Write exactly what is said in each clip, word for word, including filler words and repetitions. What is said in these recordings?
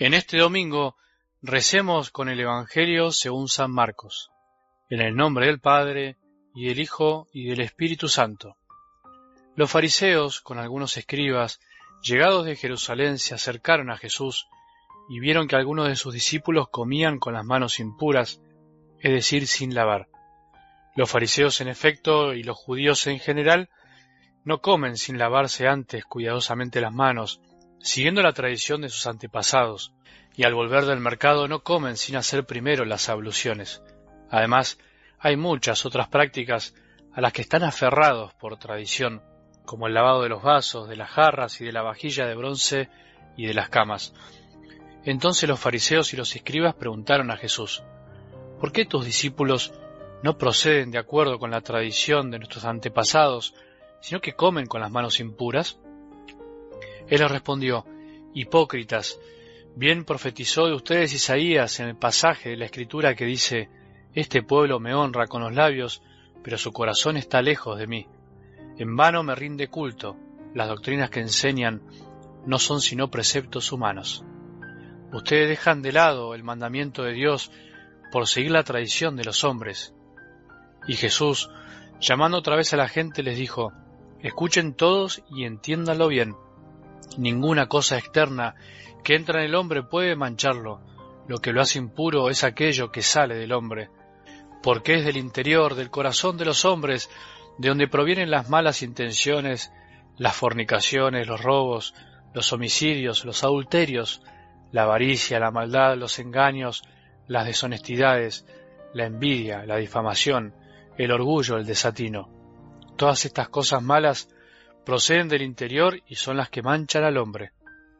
En este domingo recemos con el Evangelio según San Marcos, en el nombre del Padre, y del Hijo, y del Espíritu Santo. Los fariseos, con algunos escribas, llegados de Jerusalén, se acercaron a Jesús y vieron que algunos de sus discípulos comían con las manos impuras, es decir, sin lavar. Los fariseos, en efecto, y los judíos en general, no comen sin lavarse antes cuidadosamente las manos, siguiendo la tradición de sus antepasados, y al volver del mercado no comen sin hacer primero las abluciones. Además, hay muchas otras prácticas a las que están aferrados por tradición, como el lavado de los vasos, de las jarras y de la vajilla de bronce y de las camas. Entonces los fariseos y los escribas preguntaron a Jesús: ¿por qué tus discípulos no proceden de acuerdo con la tradición de nuestros antepasados, sino que comen con las manos impuras? Él les respondió: hipócritas, bien profetizó de ustedes Isaías en el pasaje de la Escritura que dice: este pueblo me honra con los labios, pero su corazón está lejos de mí. En vano me rinde culto, las doctrinas que enseñan no son sino preceptos humanos. Ustedes dejan de lado el mandamiento de Dios por seguir la tradición de los hombres. Y Jesús, llamando otra vez a la gente, les dijo: escuchen todos y entiéndanlo bien. Ninguna cosa externa que entra en el hombre puede mancharlo. Lo que lo hace impuro es aquello que sale del hombre, porque es del interior, del corazón de los hombres, de donde provienen las malas intenciones, las fornicaciones, los robos, los homicidios, los adulterios, la avaricia, la maldad, los engaños, las deshonestidades, la envidia, la difamación, el orgullo, el desatino. Todas estas cosas malas proceden del interior y son las que manchan al hombre.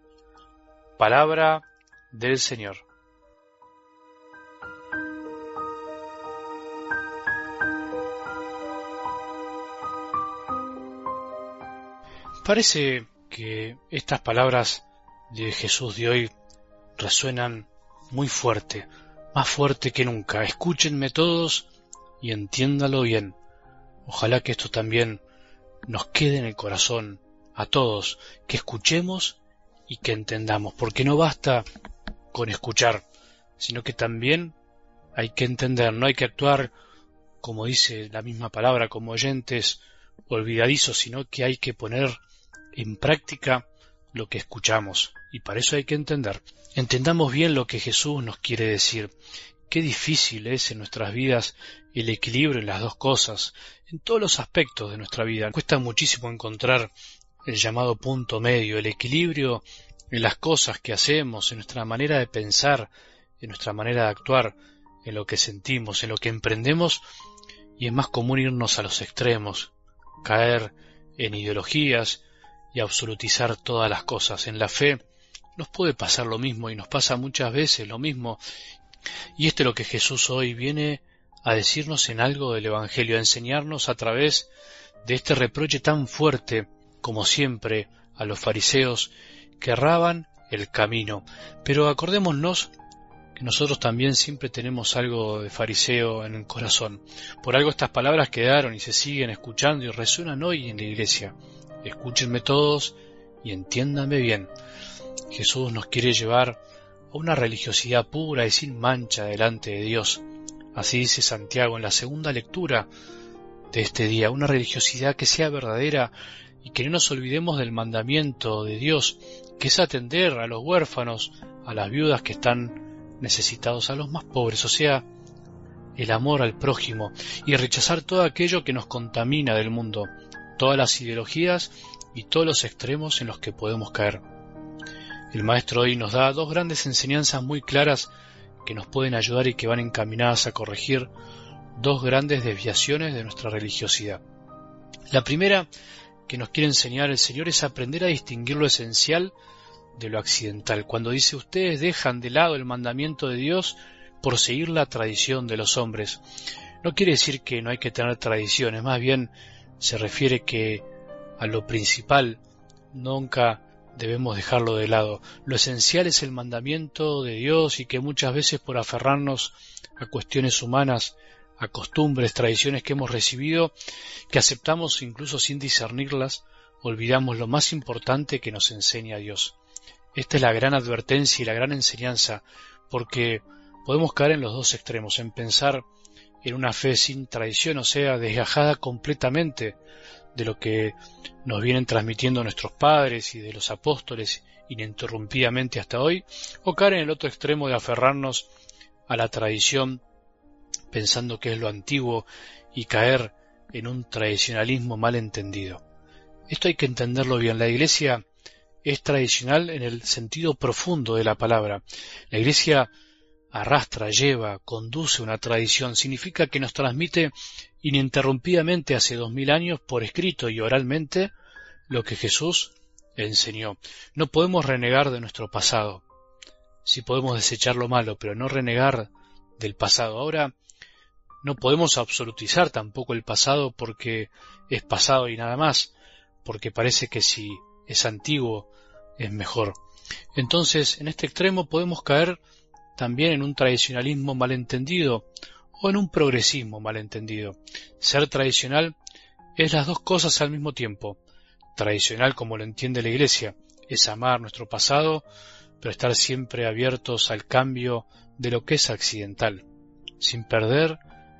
Palabra del Señor. Parece que estas palabras de Jesús de hoy resuenan muy fuerte, más fuerte que nunca. Escúchenme todos y entiéndalo bien. Ojalá que esto también nos quede en el corazón, a todos, que escuchemos y que entendamos, porque no basta con escuchar, sino que también hay que entender, no hay que actuar, como dice la misma palabra, como oyentes olvidadizos, sino que hay que poner en práctica lo que escuchamos, y para eso hay que entender. Entendamos bien lo que Jesús nos quiere decir. Qué difícil es en nuestras vidas el equilibrio en las dos cosas, en todos los aspectos de nuestra vida. Cuesta muchísimo encontrar el llamado punto medio, el equilibrio en las cosas que hacemos, en nuestra manera de pensar, en nuestra manera de actuar, en lo que sentimos, en lo que emprendemos, y es más común irnos a los extremos, caer en ideologías y absolutizar todas las cosas. En la fe nos puede pasar lo mismo, y nos pasa muchas veces lo mismo, y esto es lo que Jesús hoy viene a decirnos en algo del Evangelio, a enseñarnos a través de este reproche tan fuerte, como siempre, a los fariseos que erraban el camino. Pero acordémonos que nosotros también siempre tenemos algo de fariseo en el corazón. Por algo estas palabras quedaron y se siguen escuchando y resuenan hoy en la iglesia. Escúchenme todos y entiéndanme bien. Jesús nos quiere llevar a una religiosidad pura y sin mancha delante de Dios. Así dice Santiago en la segunda lectura de este día, una religiosidad que sea verdadera y que no nos olvidemos del mandamiento de Dios, que es atender a los huérfanos, a las viudas que están necesitados, a los más pobres, o sea, el amor al prójimo, y rechazar todo aquello que nos contamina del mundo, todas las ideologías y todos los extremos en los que podemos caer. El Maestro hoy nos da dos grandes enseñanzas muy claras que nos pueden ayudar y que van encaminadas a corregir dos grandes desviaciones de nuestra religiosidad. La primera que nos quiere enseñar el Señor es aprender a distinguir lo esencial de lo accidental. Cuando dice: ustedes dejan de lado el mandamiento de Dios por seguir la tradición de los hombres, no quiere decir que no hay que tener tradiciones, más bien se refiere que a lo principal nunca debemos dejarlo de lado. Lo esencial es el mandamiento de Dios, y que muchas veces por aferrarnos a cuestiones humanas, a costumbres, tradiciones que hemos recibido, que aceptamos incluso sin discernirlas, olvidamos lo más importante que nos enseña Dios. Esta es la gran advertencia y la gran enseñanza, porque podemos caer en los dos extremos, en pensar en una fe sin tradición, o sea, desgajada completamente de lo que nos vienen transmitiendo nuestros padres y de los apóstoles ininterrumpidamente hasta hoy, o caer en el otro extremo de aferrarnos a la tradición pensando que es lo antiguo y caer en un tradicionalismo mal entendido. Esto hay que entenderlo bien. La Iglesia es tradicional en el sentido profundo de la palabra. La Iglesia arrastra, lleva, conduce una tradición. Significa que nos transmite ininterrumpidamente hace dos mil años por escrito y oralmente lo que Jesús enseñó. No podemos renegar de nuestro pasado. Sí podemos desechar lo malo, pero no renegar del pasado. Ahora, no podemos absolutizar tampoco el pasado porque es pasado y nada más, porque parece que si es antiguo es mejor. Entonces, en este extremo podemos caer también en un tradicionalismo malentendido o en un progresismo malentendido. Ser tradicional es las dos cosas al mismo tiempo. Tradicional, como lo entiende la Iglesia, es amar nuestro pasado, pero estar siempre abiertos al cambio de lo que es accidental, sin perder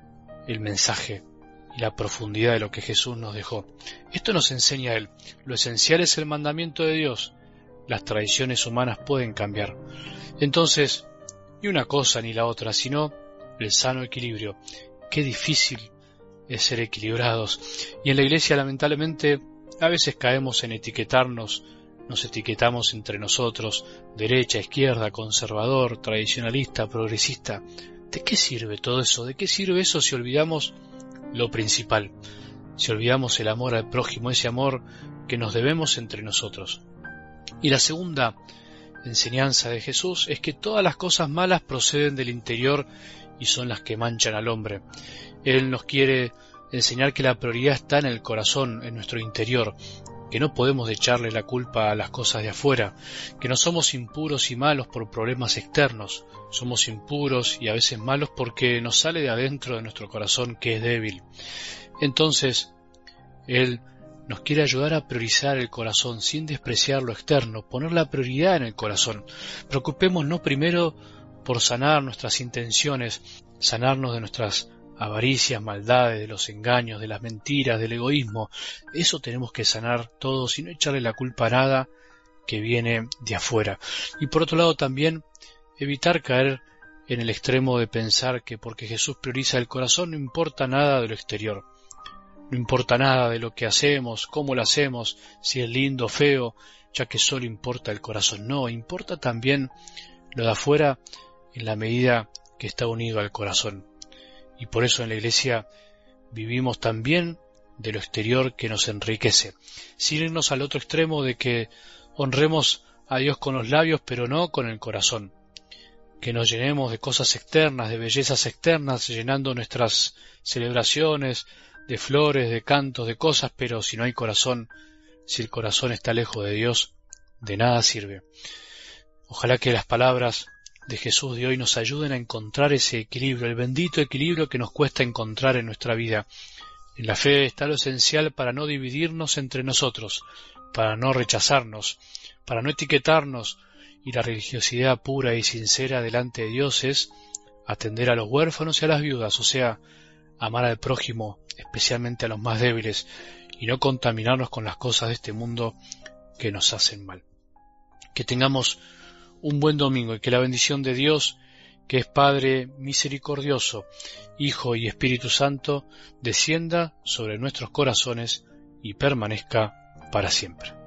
el mensaje y la profundidad de lo que Jesús nos dejó. Esto nos enseña Él. Lo esencial es el mandamiento de Dios. Las tradiciones humanas pueden cambiar. Entonces, ni una cosa ni la otra, sino el sano equilibrio. Qué difícil es ser equilibrados. Y en la Iglesia, lamentablemente, a veces caemos en etiquetarnos, nos etiquetamos entre nosotros, derecha, izquierda, conservador, tradicionalista, progresista. ¿De qué sirve todo eso? ¿De qué sirve eso si olvidamos lo principal? Si olvidamos el amor al prójimo, ese amor que nos debemos entre nosotros. Y la segunda enseñanza de Jesús es que todas las cosas malas proceden del interior y son las que manchan al hombre. Él nos quiere enseñar que la prioridad está en el corazón, en nuestro interior, que no podemos echarle la culpa a las cosas de afuera, que no somos impuros y malos por problemas externos, somos impuros y a veces malos porque nos sale de adentro de nuestro corazón que es débil. Entonces, Él nos quiere ayudar a priorizar el corazón sin despreciar lo externo, poner la prioridad en el corazón. Preocupémonos primero por sanar nuestras intenciones, sanarnos de nuestras avaricias, maldades, de los engaños, de las mentiras, del egoísmo. Eso tenemos que sanar todos y no echarle la culpa a nada que viene de afuera. Y por otro lado también evitar caer en el extremo de pensar que porque Jesús prioriza el corazón no importa nada de lo exterior. No importa nada de lo que hacemos, cómo lo hacemos, si es lindo o feo, ya que solo importa el corazón. No, importa también lo de afuera en la medida que está unido al corazón. Y por eso en la Iglesia vivimos también de lo exterior que nos enriquece, sin irnos al otro extremo de que honremos a Dios con los labios, pero no con el corazón. Que nos llenemos de cosas externas, de bellezas externas, llenando nuestras celebraciones de flores, de cantos, de cosas, pero si no hay corazón, si el corazón está lejos de Dios, de nada sirve. Ojalá que las palabras de Jesús de hoy nos ayuden a encontrar ese equilibrio, el bendito equilibrio que nos cuesta encontrar en nuestra vida. En la fe está lo esencial para no dividirnos entre nosotros, para no rechazarnos, para no etiquetarnos, y la religiosidad pura y sincera delante de Dios es atender a los huérfanos y a las viudas, o sea, amar al prójimo, especialmente a los más débiles, y no contaminarnos con las cosas de este mundo que nos hacen mal. Que tengamos un buen domingo y que la bendición de Dios, que es Padre misericordioso, Hijo y Espíritu Santo, descienda sobre nuestros corazones y permanezca para siempre.